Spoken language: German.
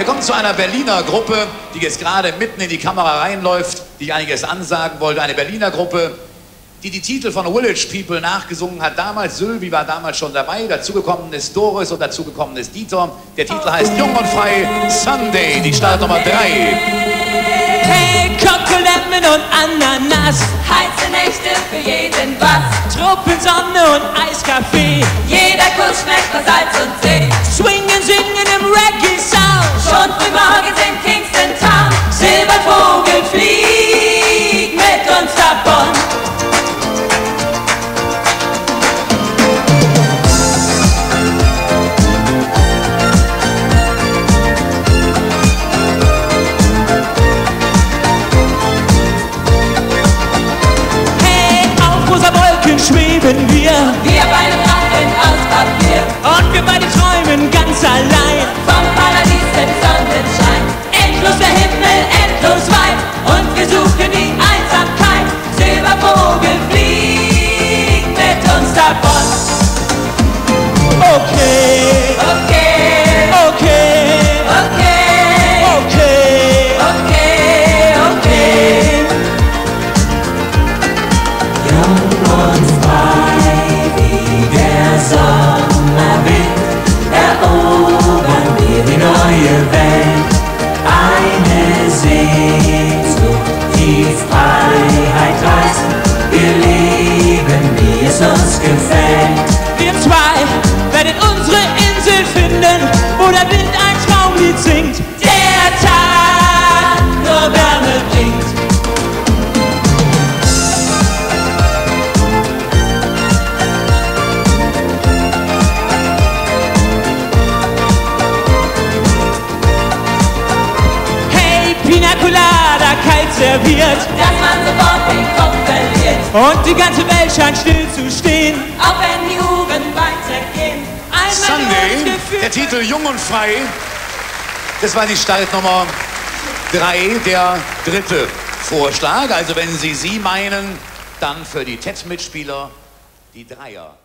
Wir kommen zu einer Berliner Gruppe, die jetzt gerade mitten in die Kamera reinläuft, die ich einiges ansagen wollte. Eine Berliner Gruppe, die die Titel von Village People nachgesungen hat. Damals, Sylvie war damals schon dabei, dazugekommen ist Doris und dazugekommen ist Dieter. Der Titel heißt Jung und Frei, Sunday, die Startnummer 3. Hey, Kokolemon und Ananas, Heiße Nächte für jeden was. Tropensonne und Eiskaffee. Jeder Kuss schmeckt nach Salz und See. Swingen, singen im Reggae-Sound. Schon früh morgens in Kingston Town. Silbervogel, flieg mit uns davon. Schweben wir bei einem Drachen aus Papier. Und wir beide träumen ganz allein Vom Paradies im Sonnenschein. Endlos der Himmel, endlos weit. Und wir suchen die Einsamkeit. Silbervogel, flieg mit uns davon. Okay, Okay, okay, okay, okay, okay, okay. Erobern wir die neue Welt. Eine Sehnsucht, die Freiheit reißt. Wir leben, wie es uns gefällt. wir zwei werden unsere Insel finden, wo der Wind ein Traumlied singt. Der Tag nur Wärme bringt. Hey, Pina Colada, kalt serviert. Dass man sofort den Kopf verliert. Und die ganze Welt scheint still zu stehen. Auch wenn die Uhren weitergehen. Einmal Sunday, durchgeführt. der Titel Jung und Frei. Das war die Startnummer 3, der dritte Vorschlag. Also wenn Sie meinen, dann für die TED-Mitspieler die Dreier.